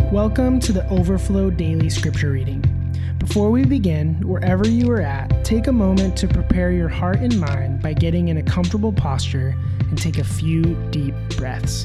Welcome to the Overflow Daily Scripture Reading. Before we begin, wherever you are at, take a moment to prepare your heart and mind by getting in a comfortable posture and take a few deep breaths.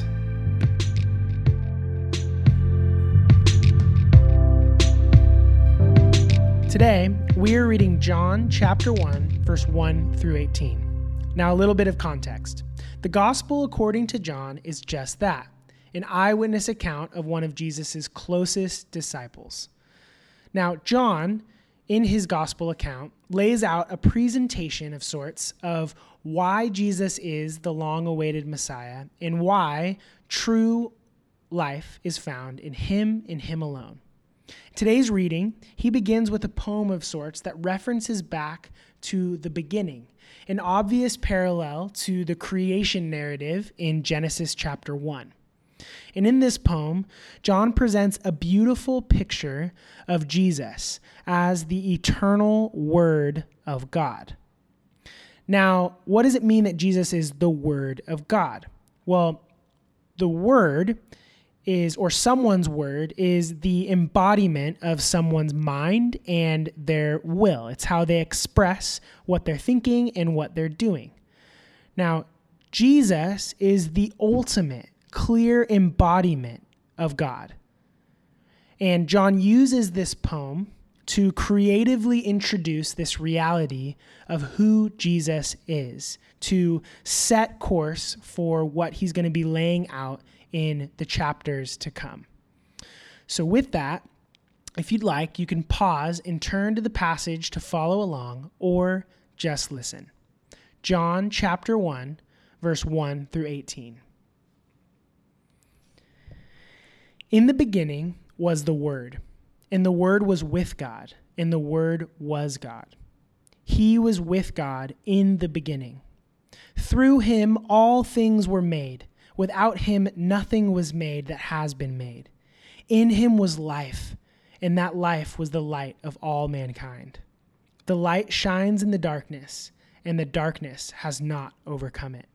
Today, we are reading John chapter 1, verse 1 through 18. Now, a little bit of context. The gospel according to John is just that, an eyewitness account of one of Jesus' closest disciples. Now, John, in his gospel account, lays out a presentation of sorts of why Jesus is the long-awaited Messiah and why true life is found in him alone. Today's reading, he begins with a poem of sorts that references back to the beginning, an obvious parallel to the creation narrative in Genesis chapter 1. And in this poem, John presents a beautiful picture of Jesus as the eternal Word of God. Now, what does it mean that Jesus is the Word of God? Well, the Word is, or someone's word, is the embodiment of someone's mind and their will. It's how they express what they're thinking and what they're doing. Now, Jesus is the ultimate clear embodiment of God. And John uses this poem to creatively introduce this reality of who Jesus is, to set course for what he's going to be laying out in the chapters to come. So with that, if you'd like, you can pause and turn to the passage to follow along or just listen. John chapter 1, verse 1 through 18. In the beginning was the Word, and the Word was with God, and the Word was God. He was with God in the beginning. Through him all things were made. Without him nothing was made that has been made. In him was life, and that life was the light of all mankind. The light shines in the darkness, and the darkness has not overcome it.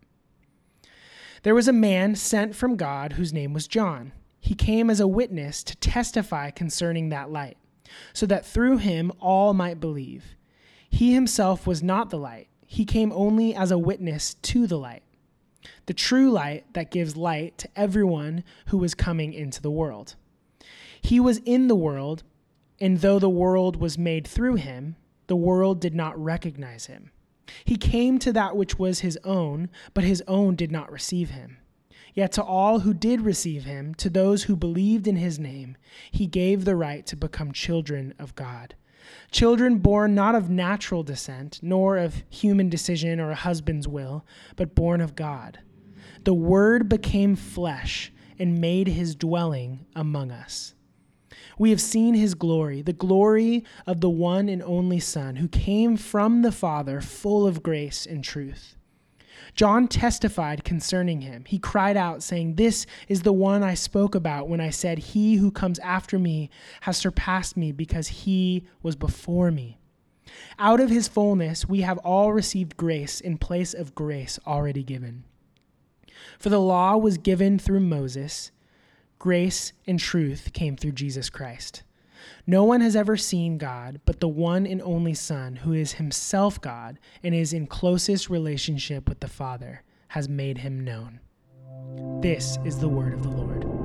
There was a man sent from God whose name was John. He came as a witness to testify concerning that light, so that through him all might believe. He himself was not the light. He came only as a witness to the light, the true light that gives light to everyone who was coming into the world. He was in the world, and though the world was made through him, the world did not recognize him. He came to that which was his own, but his own did not receive him. Yet to all who did receive him, to those who believed in his name, he gave the right to become children of God. Children born not of natural descent, nor of human decision or a husband's will, but born of God. The Word became flesh and made his dwelling among us. We have seen his glory, the glory of the one and only Son, who came from the Father, full of grace and truth. John testified concerning him. He cried out, saying, "This is the one I spoke about when I said, 'He who comes after me has surpassed me because he was before me.' Out of his fullness we have all received grace in place of grace already given. For the law was given through Moses. Grace and truth came through Jesus Christ. No one has ever seen God but the one and only Son, who is himself God and is in closest relationship with the Father, has made him known." This is the word of the Lord.